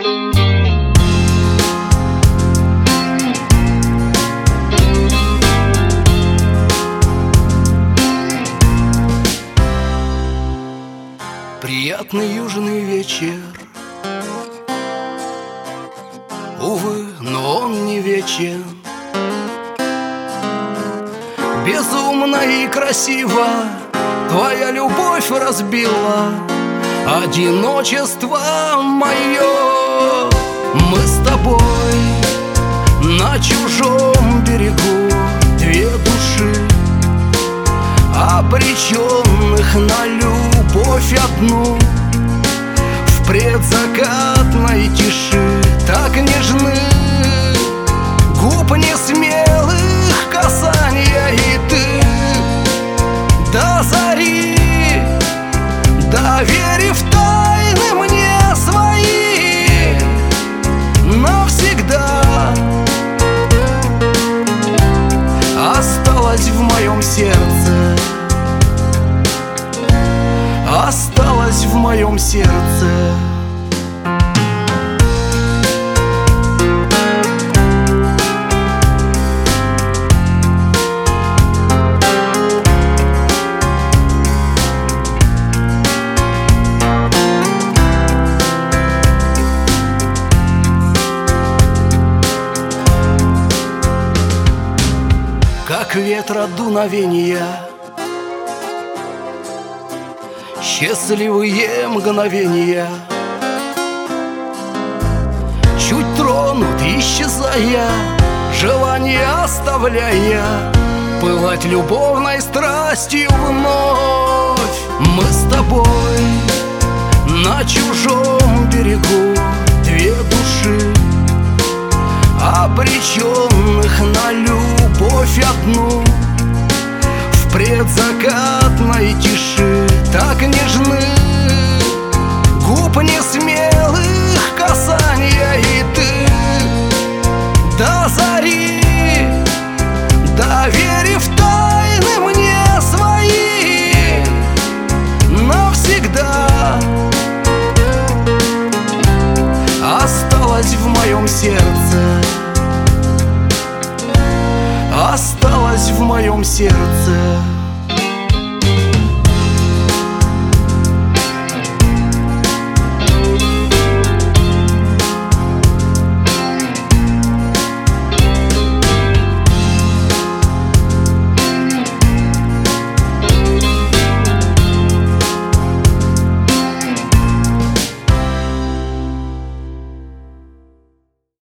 Приятный южный вечер, увы, но он не вечен. Безумно и красиво твоя любовь разбила одиночество мое. Мы с тобой на чужом берегу, две души, обреченных на любовь одну. В предзакатной тиши так нежны губ несмелых касания, и ты до зари, доверив тайны мне свои, навсегда осталась в моем сердце, осталась в моем сердце. Как ветра дуновения, счастливые мгновения, чуть тронут, исчезая, желание оставляя, пылать любовной страстью вновь. Мы с тобой на чужом берегу, две души, обреченных на любовь одну. В предзакатной тиши так нежны губ несмелых касания, и ты до зари, доверив тайны мне свои, навсегда осталась в моем сердце, осталась в моем сердце.